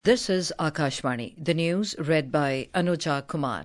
This is Akashvani, the news read by Anuja Kumar.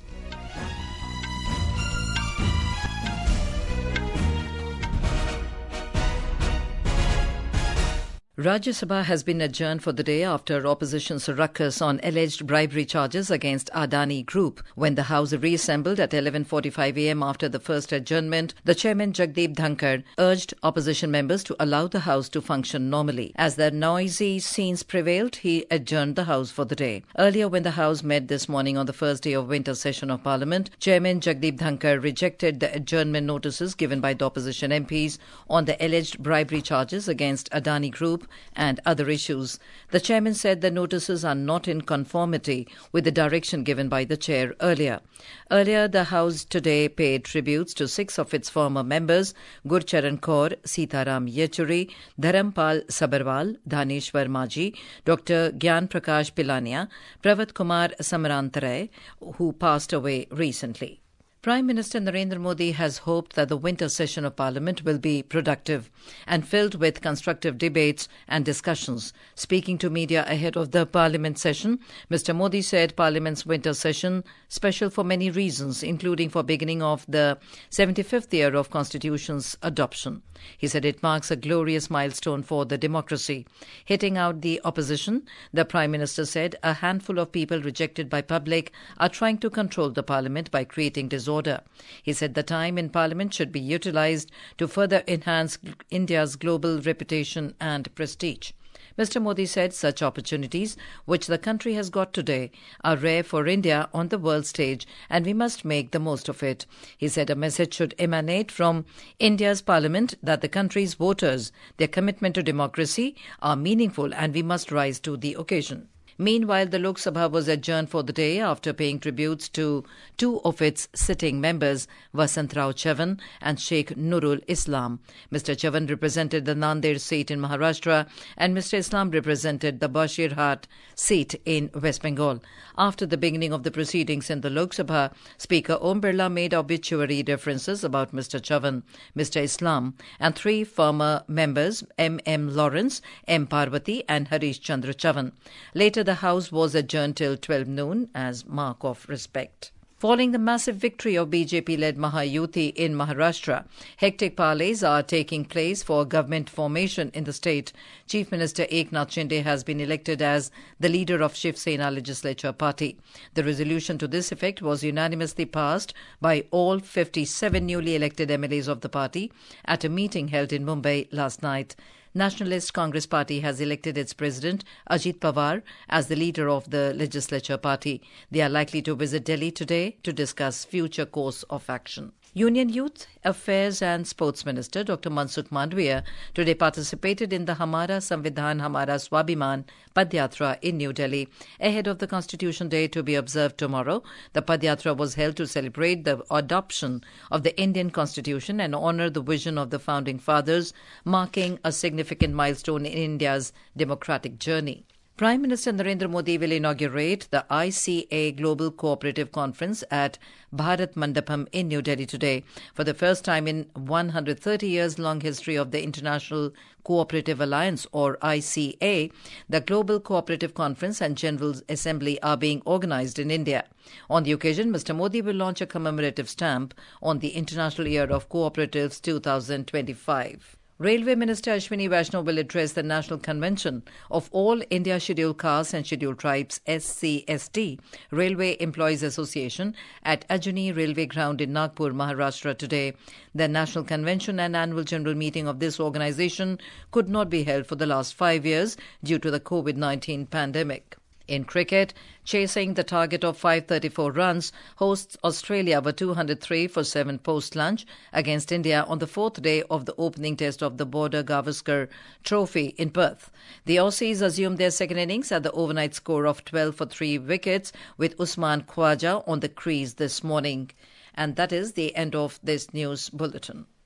Rajya Sabha has been adjourned for the day after opposition's ruckus on alleged bribery charges against Adani Group. When the House reassembled at 11:45 a.m. after the first adjournment, the chairman Jagdeep Dhankar urged opposition members to allow the House to function normally. As the noisy scenes prevailed, he adjourned the House for the day. Earlier, when the House met this morning on the first day of winter session of Parliament, Chairman Jagdeep Dhankar rejected the adjournment notices given by the opposition MPs on the alleged bribery charges against Adani Group and other issues. The chairman said the notices are not in conformity with the direction given by the chair earlier. Earlier, the House today paid tributes to 6 of its former members, Gurcharan Kaur, Sitaram Yechuri, Dharampal Sabarwal, Dhaneshwar Maji, Dr. Gyan Prakash Pilania, Pravat Kumar Samarantarai, who passed away recently. Prime Minister Narendra Modi has hoped that the winter session of Parliament will be productive and filled with constructive debates and discussions. Speaking to media ahead of the Parliament session, Mr. Modi said Parliament's winter session special for many reasons, including for beginning of the 75th year of Constitution's adoption. He said it marks a glorious milestone for the democracy. Hitting out the opposition, the Prime Minister said a handful of people rejected by public are trying to control the Parliament by creating disorder. He said the time in Parliament should be utilised to further enhance India's global reputation and prestige. Mr. Modi said such opportunities, which the country has got today, are rare for India on the world stage and we must make the most of it. He said a message should emanate from India's parliament that the country's voters, their commitment to democracy, are meaningful and we must rise to the occasion. Meanwhile, the Lok Sabha was adjourned for the day after paying tributes to 2 of its sitting members, Vasantrao Chavan and Sheikh Nurul Islam. Mr. Chavan represented the Nanded seat in Maharashtra and Mr. Islam represented the Bashirhat seat in West Bengal. After the beginning of the proceedings in the Lok Sabha, Speaker Om Birla made obituary references about Mr. Chavan, Mr. Islam and 3 former members, M. Lawrence, M. Parvati and Harish Chandra Chavan. Later, the House was adjourned till 12 noon as mark of respect. Following the massive victory of BJP-led Mahayuti in Maharashtra, hectic parleys are taking place for government formation in the state. Chief Minister Eknath Shinde has been elected as the leader of Shiv Sena Legislature Party. The resolution to this effect was unanimously passed by all 57 newly elected MLAs of the party at a meeting held in Mumbai last night. Nationalist Congress Party has elected its president, Ajit Pawar, as the leader of the legislature party. They are likely to visit Delhi today to discuss future course of action. Union Youth Affairs and Sports Minister Dr. Mansukh Mandavia today participated in the Hamara Samvidhan Hamara Swabhiman Padyatra in New Delhi. Ahead of the Constitution Day to be observed tomorrow, the Padyatra was held to celebrate the adoption of the Indian Constitution and honour the vision of the Founding Fathers, marking a significant milestone in India's democratic journey. Prime Minister Narendra Modi will inaugurate the ICA Global Cooperative Conference at Bharat Mandapam in New Delhi today. For the first time in 130 years long history of the International Cooperative Alliance or ICA, the Global Cooperative Conference and General Assembly are being organized in India. On the occasion, Mr. Modi will launch a commemorative stamp on the International Year of Cooperatives 2025. Railway Minister Ashwini Vaishnaw will address the National Convention of All India Scheduled Castes and Scheduled Tribes SCST Railway Employees Association at Ajni Railway Ground in Nagpur, Maharashtra today. The National Convention and Annual General Meeting of this organization could not be held for the last 5 years due to the COVID-19 pandemic. In cricket, chasing the target of 534 runs, hosts Australia were 203 for 7 post-lunch against India on the 4th day of the opening test of the Border Gavaskar Trophy in Perth. The Aussies assumed their second innings at the overnight score of 12 for 3 wickets with Usman Khawaja on the crease this morning. And that is the end of this news bulletin.